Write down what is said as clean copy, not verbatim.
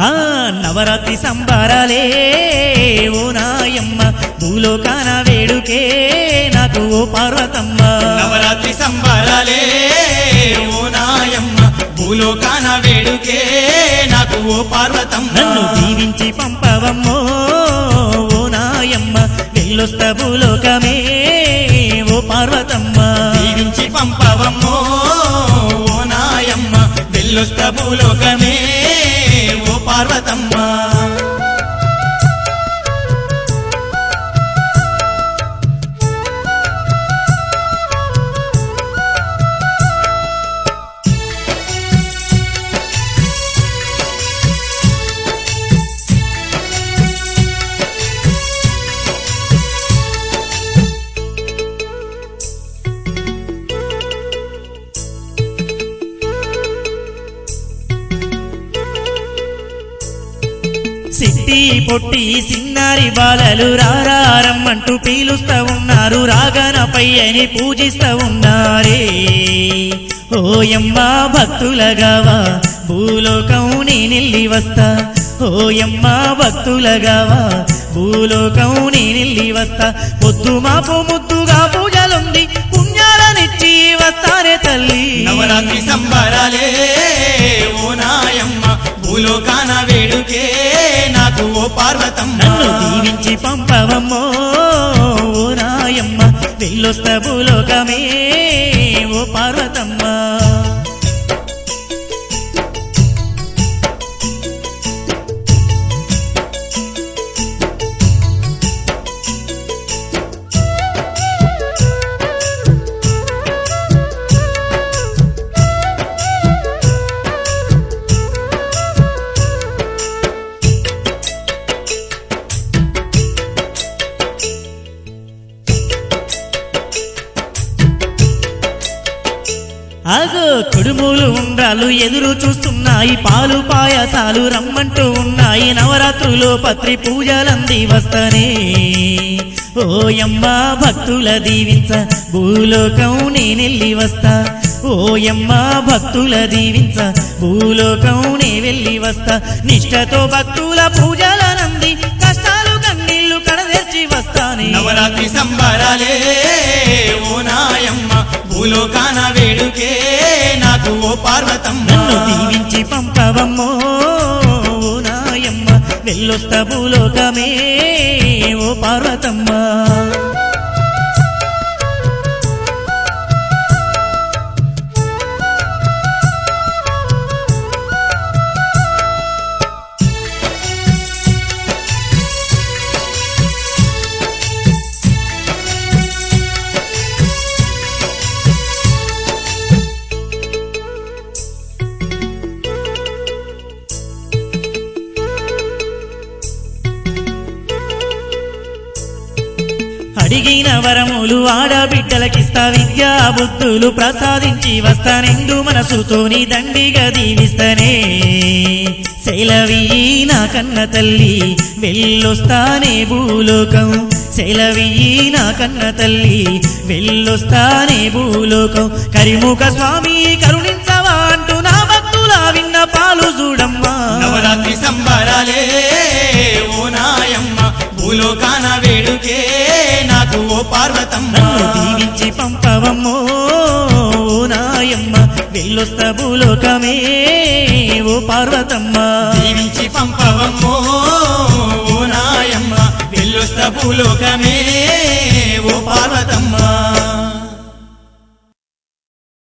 నవరాత్రి సంబరాలే ఓ నాయమ్మ భూలోకాన వేడుకే నాకు ఓ పార్వతమ్మ నవరాత్రి సంబరాలే ఓ నాయమ్మ భూలోకాన వేడుకే నాకు ఓ పార్వతమ్మ నన్ను దీవించి పంపవమ్మో ఓ నాయమ్మ వెళ్ళొస్తా భూలోకమే ఓ పార్వతమ్మ దీవించి పంపవమ్మో ఓ నాయమ్మ వెళ్ళొస్తా భూలోకమే ఓ పార్వతమ్మ సిట్టి పొట్టి సిన్నారి బాలలు రారమ్మంటూ పీలుస్తా ఉన్నారు రాగనపై అని పూజిస్తా ఉన్నారే ఓయమ్మ భక్తులగావా భూలోకం నేనెళ్ళి వస్తా ఓయమ్మ భక్తులగావా భూలోకం నేనెళ్ళి వస్తా పొద్దు మాపు ముద్దుగా పూజలుంది పుణ్యాలనిచ్చి వస్తారే తల్లి నవరాత్రి సంబరాలే ఓ నాయమ్మ భూలోకాన వేడుకే నాకు ఓ పార్వతమ్మ నన్ను దీవించి పంపవమ్మో ఓ నాయమ్మ వెళ్ళొస్తా భూలోకమే ఓ పార్వతమ్మ అగో కుడుములు ఉండ్రాలు ఎదురు చూస్తున్నాయి పాలు పాయసాలు రమ్మంటూ ఉన్నాయి నవరాత్రులో పత్రి పూజలంది వస్తనే ఓయమ్మ భక్తుల దీవించ భూలోకం నేనెళ్ళి వస్తా ఓయమ్మ భక్తుల దీవించ భూలోకం నే వెళ్ళి వస్తా నిష్ఠతో భక్తుల పూజలనంది కష్టాలు కన్నీళ్లు కడదెర్చి వస్తానే నవరాత్రి సంబరాలే ఓ నాయమ్మ భూలోకాన వేడుకే నాకు ఓ పార్వతమ్మ నన్ను దీవించి పంపవమ్మో ఓ నాయమ్మ వెళ్ళొస్తా భూలోకమే ఓ పార్వతమ్మ అడిగిన వరములు ఆడబిడ్డలకిస్తా విద్యా బుద్ధులు ప్రసాదించి వస్తానెందు మనసుతోని దండిగా దీవిస్తనే సెలవి నా కన్న తల్లి వెళ్ళొస్తానే భూలోకం సెలవి నా కన్న తల్లి వెళ్ళొస్తానే భూలోకం కరిముఖ స్వామి కరుణించవా అంటూ నా భక్తుల విన్న పాలు చూడమ్మా నవరాత్రి సంబరాలే ఓ నాయమ్మ భూలోకాన వేడుకే నాకు ఓ పార్వతమ్మ నన్ను దీవించి పంపవమ్మో ఓ నాయమ్మ వెళ్ళొస్తా భూలోకమే ఓ పార్వతమ్మ దీవించి పంపవమ్మో ఓ నాయమ్మ వెళ్ళొస్తా భూలోకమే